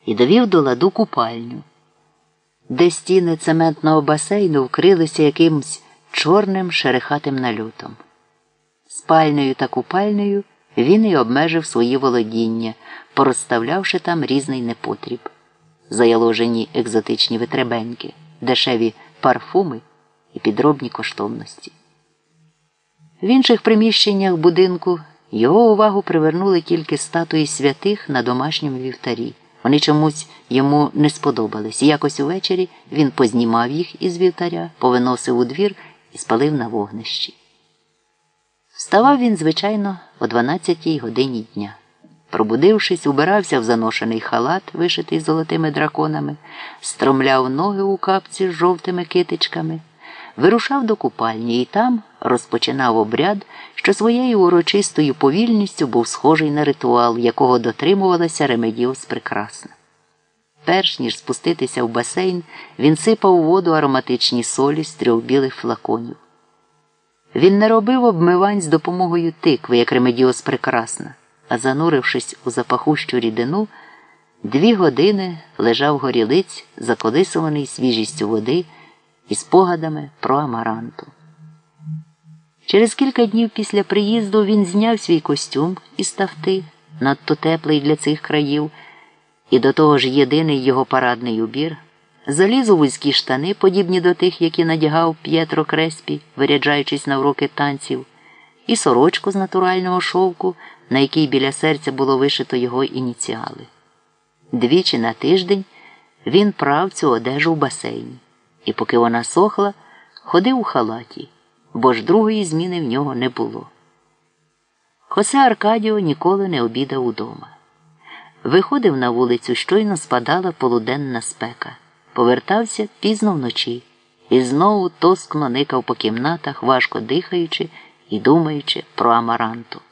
і довів до ладу купальню, де стіни цементного басейну вкрилися якимсь чорним шерехатим нальотом. Спальнею та купальнею він і обмежив свої володіння, порозставлявши там різний непотріб. Заяложені екзотичні витребеньки, дешеві парфуми і підробні коштовності. В інших приміщеннях будинку його увагу привернули тільки статуї святих на домашньому вівтарі. Вони чомусь йому не сподобались, і якось увечері він познімав їх із вівтаря, повиносив у двір і спалив на вогнищі. Вставав він, звичайно, о 12-й годині дня. Пробудившись, убирався в заношений халат, вишитий золотими драконами, стромляв ноги у капці з жовтими китичками, вирушав до купальні і там розпочинав обряд, що своєю урочистою повільністю був схожий на ритуал, якого дотримувалася Ремедіос Прекрасна. Перш ніж спуститися в басейн, він сипав у воду ароматичні солі з 3 білих флаконів. Він не робив обмивань з допомогою тикви, як Ремедіос Прекрасна, а занурившись у запахущу рідину, 2 години лежав горілиць, заколисуваний свіжістю води і спогадами про Амаранту. Через кілька днів після приїзду він зняв свій костюм із тафти, надто теплий для цих країв, і до того ж єдиний його парадний убір, заліз у вузькі штани, подібні до тих, які надягав П'єтро Креспі, виряджаючись на уроки танців, і сорочку з натурального шовку, на якій біля серця було вишито його ініціали. 2 на тиждень він прав цю одежу в басейні, і поки вона сохла, ходив у халаті, бо ж другої зміни в нього не було. Хосе Аркадіо ніколи не обідав удома. Виходив на вулицю, щойно спадала полуденна спека. Повертався пізно вночі і знову тоскно никав по кімнатах, важко дихаючи і думаючи про Амаранту.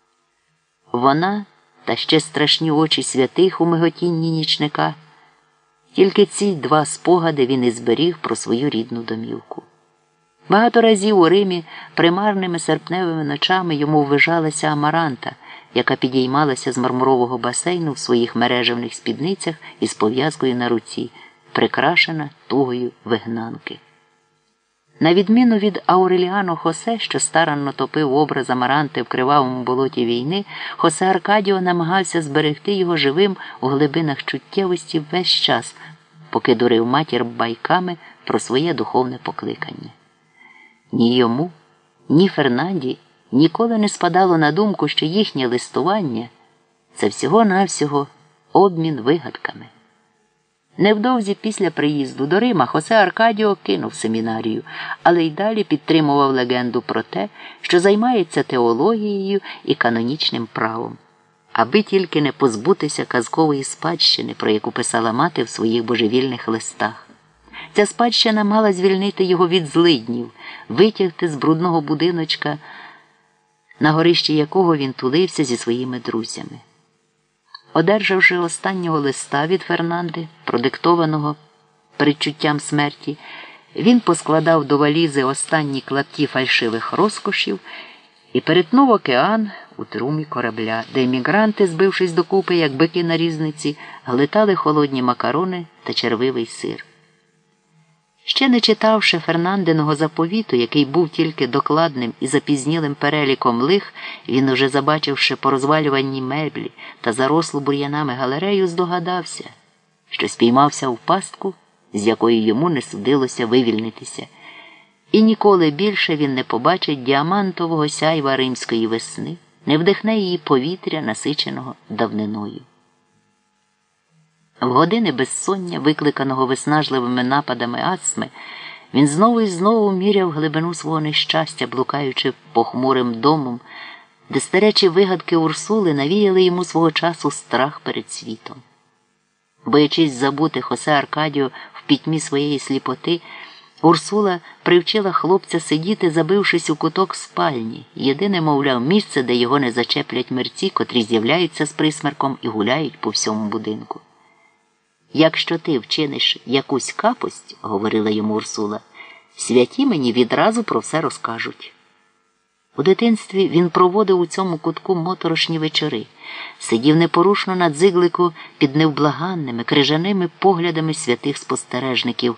Вона та ще страшні очі святих у миготінні нічника. Тільки ці 2 спогади він і зберіг про свою рідну домівку. Багато разів у Римі примарними серпневими ночами йому ввижалася Амаранта, яка підіймалася з мармурового басейну в своїх мережевних спідницях із пов'язкою на руці, прикрашена тугою вигнанки. На відміну від Ауреліано Хосе, що старанно топив образ Амаранти в кривавому болоті війни, Хосе Аркадіо намагався зберегти його живим у глибинах чуттєвості весь час, поки дурив матір байками про своє духовне покликання. Ні йому, ні Фернанді ніколи не спадало на думку, що їхнє листування – це всього-навсього обмін вигадками. Невдовзі після приїзду до Рима Хосе Аркадіо кинув семінарію, але й далі підтримував легенду про те, що займається теологією і канонічним правом, аби тільки не позбутися казкової спадщини, про яку писала мати в своїх божевільних листах. Ця спадщина мала звільнити його від злиднів, витягти з брудного будиночка, на горищі якого він тулився зі своїми друзями. Одержавши останнього листа від Фернанди, продиктованого передчуттям смерті, він поскладав до валізи останні клапті фальшивих розкошів і перетнув океан у трюмі корабля, де емігранти, збившись докупи, як бики на різниці, глитали холодні макарони та червивий сир. Ще не читавши Фернандиного заповіту, який був тільки докладним і запізнілим переліком лих, він, уже забачивши порозвалювані меблі та зарослу бур'янами галерею, здогадався, що спіймався в пастку, з якої йому не судилося вивільнитися, і ніколи більше він не побачить діамантового сяйва римської весни, не вдихне її повітря, насиченого давниною. В години безсоння, викликаного виснажливими нападами астми, він знову і знову міряв глибину свого нещастя, блукаючи похмурим домом, де старечі вигадки Урсули навіяли йому свого часу страх перед світом. Боячись забути Хосе Аркадіо в пітьмі своєї сліпоти, Урсула привчила хлопця сидіти, забившись у куток спальні, єдине, мовляв, місце, де його не зачеплять мерці, котрі з'являються з присмерком і гуляють по всьому будинку. «Якщо ти вчиниш якусь капость, – говорила йому Урсула, – святі мені відразу про все розкажуть». У дитинстві він проводив у цьому кутку моторошні вечори, сидів непорушно на дзиглику під невблаганними, крижаними поглядами святих спостережників,